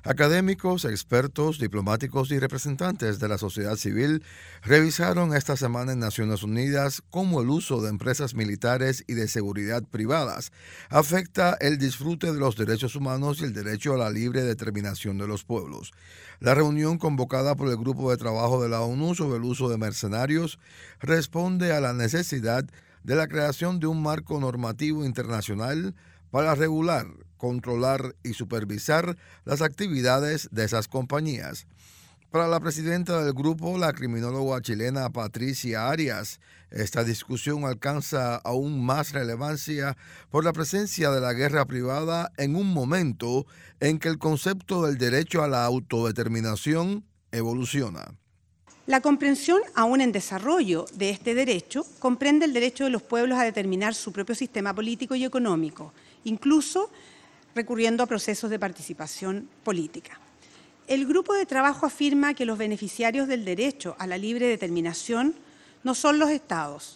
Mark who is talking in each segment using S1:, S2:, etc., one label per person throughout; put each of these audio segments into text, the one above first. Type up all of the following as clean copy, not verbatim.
S1: Académicos, expertos, diplomáticos y representantes de la sociedad civil revisaron esta semana en Naciones Unidas cómo el uso de empresas militares y de seguridad privadas afecta el disfrute de los derechos humanos y el derecho a la libre determinación de los pueblos. La reunión convocada por el Grupo de Trabajo de la ONU sobre el uso de mercenarios responde a la necesidad de la creación de un marco normativo internacional para regular, controlar y supervisar las actividades de esas compañías. Para la presidenta del grupo, la criminóloga chilena Patricia Arias, esta discusión alcanza aún más relevancia por la presencia de la guerra privada en un momento en que el concepto del derecho a la autodeterminación evoluciona.
S2: La comprensión aún en desarrollo de este derecho comprende el derecho de los pueblos a determinar su propio sistema político y económico, incluso recurriendo a procesos de participación política. El grupo de trabajo afirma que los beneficiarios del derecho a la libre determinación no son los estados,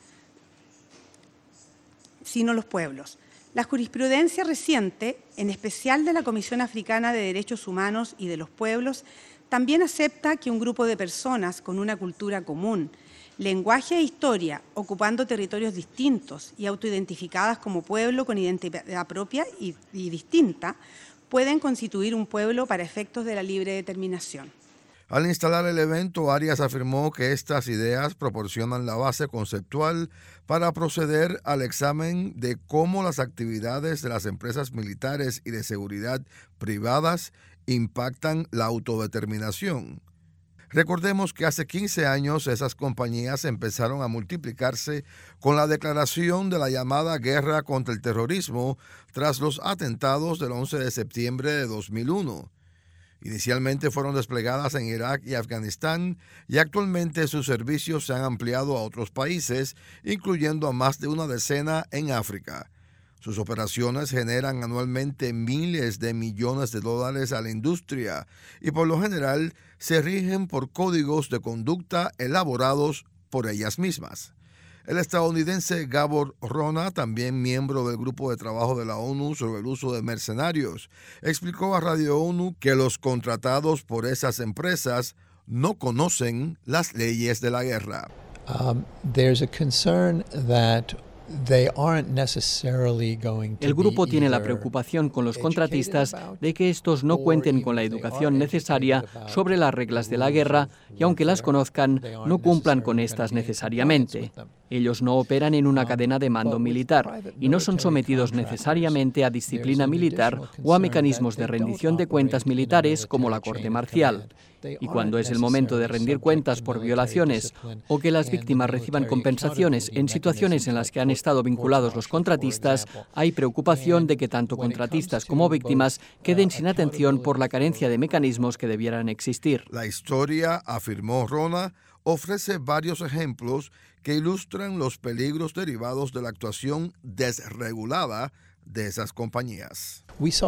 S2: sino los pueblos. La jurisprudencia reciente, en especial de la Comisión Africana de Derechos Humanos y de los Pueblos, también acepta que un grupo de personas con una cultura común, lenguaje e historia, ocupando territorios distintos y autoidentificadas como pueblo con identidad propia y distinta, pueden constituir un pueblo para efectos de la libre determinación.
S1: Al instalar el evento, Arias afirmó que estas ideas proporcionan la base conceptual para proceder al examen de cómo las actividades de las empresas militares y de seguridad privadas impactan la autodeterminación. Recordemos que hace 15 años esas compañías empezaron a multiplicarse con la declaración de la llamada guerra contra el terrorismo tras los atentados del 11 de septiembre de 2001. Inicialmente fueron desplegadas en Irak y Afganistán y actualmente sus servicios se han ampliado a otros países, incluyendo a más de una decena en África. Sus operaciones generan anualmente miles de millones de dólares a la industria y por lo general se rigen por códigos de conducta elaborados por ellas mismas. El estadounidense Gabor Rona, también miembro del Grupo de Trabajo de la ONU sobre el uso de mercenarios, explicó a Radio ONU que los contratados por esas empresas no conocen las leyes de la guerra.
S3: There's a concern that
S4: el grupo tiene la preocupación con los contratistas de que estos no cuenten con la educación necesaria sobre las reglas de la guerra y aunque las conozcan, no cumplan con estas necesariamente. Ellos no operan en una cadena de mando militar y no son sometidos necesariamente a disciplina militar o a mecanismos de rendición de cuentas militares como la corte marcial. Y cuando es el momento de rendir cuentas por violaciones o que las víctimas reciban compensaciones en situaciones en las que han estado vinculados los contratistas, hay preocupación de que tanto contratistas como víctimas queden sin atención por la carencia de mecanismos que debieran existir.
S1: La historia, afirmó Rona, ofrece varios ejemplos que ilustran los peligros derivados de la actuación desregulada de esas compañías.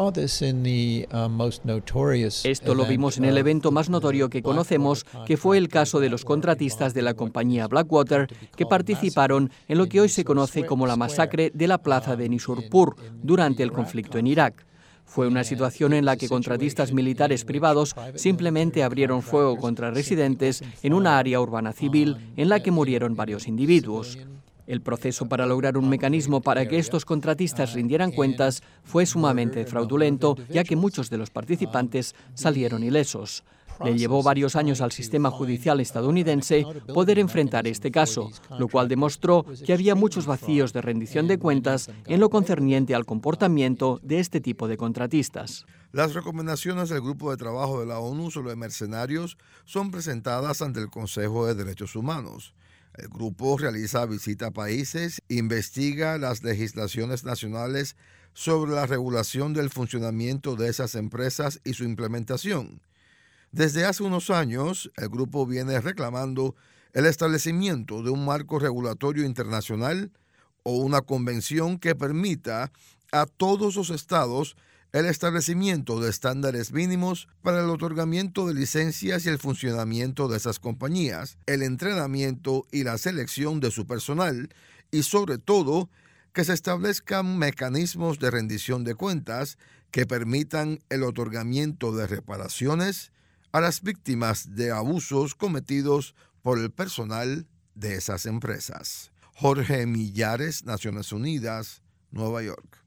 S4: Esto lo vimos en el evento más notorio que conocemos, que fue el caso de los contratistas de la compañía Blackwater que participaron en lo que hoy se conoce como la masacre de la plaza de Nisurpur durante el conflicto en Irak. Fue una situación en la que contratistas militares privados simplemente abrieron fuego contra residentes en una área urbana civil en la que murieron varios individuos. El proceso para lograr un mecanismo para que estos contratistas rindieran cuentas fue sumamente fraudulento, ya que muchos de los participantes salieron ilesos. Le llevó varios años al sistema judicial estadounidense poder enfrentar este caso, lo cual demostró que había muchos vacíos de rendición de cuentas en lo concerniente al comportamiento de este tipo de contratistas.
S1: Las recomendaciones del Grupo de Trabajo de la ONU sobre mercenarios son presentadas ante el Consejo de Derechos Humanos. El grupo realiza visita a países, investiga las legislaciones nacionales sobre la regulación del funcionamiento de esas empresas y su implementación. Desde hace unos años, el grupo viene reclamando el establecimiento de un marco regulatorio internacional o una convención que permita a todos los estados el establecimiento de estándares mínimos para el otorgamiento de licencias y el funcionamiento de esas compañías, el entrenamiento y la selección de su personal y, sobre todo, que se establezcan mecanismos de rendición de cuentas que permitan el otorgamiento de reparaciones a las víctimas de abusos cometidos por el personal de esas empresas. Jorge Millares, Naciones Unidas, Nueva York.